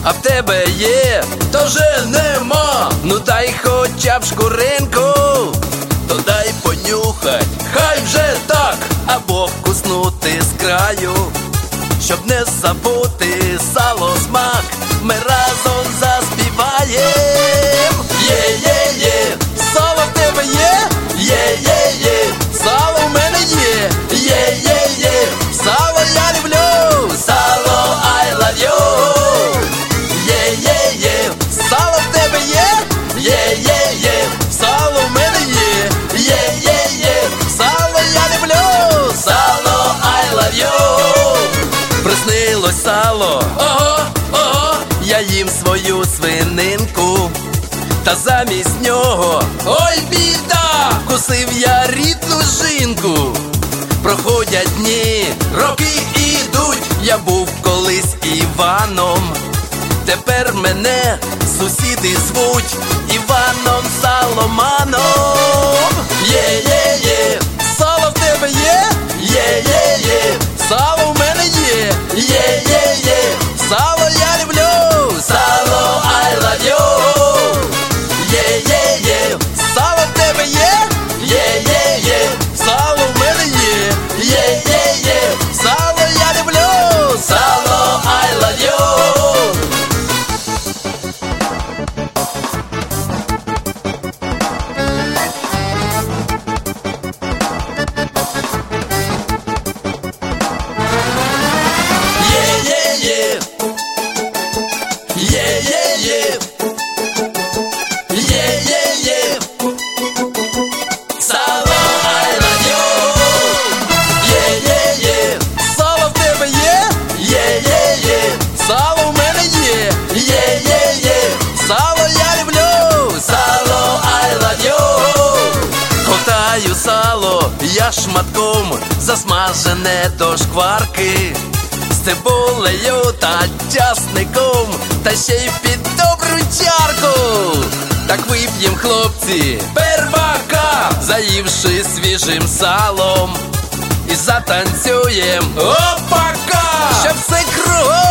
а в тебе є, то вже нема. Ну дай хоча б шкуринку, то дай понюхать, хай вже так, або вкуснути з краю, щоб не забути сало смак, ми разом заспіваєм. Є-є-є, сало в тебе є? Є-є-є, сало в мене є. Є-є-є, сало я люблю, сало I love you. Є-є-є, сало в тебе є? Є-є-є, сало в мене є. Є-є-є, сало я люблю, сало I love you. Приснилось сало, ого, ого, я їм свою свининку, та замість нього, ой біда, вкусив я рідну жінку. Проходять дні, роки ідуть, я був колись Іваном, тепер мене сусіди звуть Іваном Саломаном. Є-є-є, сало в тебе є? Є-є-є, сало в мене є. Є-є-є, сало я люблю, сало I love you. Є-є-є, сало в тебе є? Є-є-є, сало в мене є. Є-є-є, сало я люблю, сало I love you. Є-є-є, є-є-є, є-є-є, сало I love you. Є-є-є, сало в тебе є? Є-є-є, сало в мене є. Є-є-є, сало я люблю, сало I love you. Ковтаю сало я шматком, засмажене до шкварки, з цибулею та часником, та ще й під добру чарку. Так вип'єм, хлопці, первака, заївши свіжим салом, і затанцюєм, опака, щоб все кругом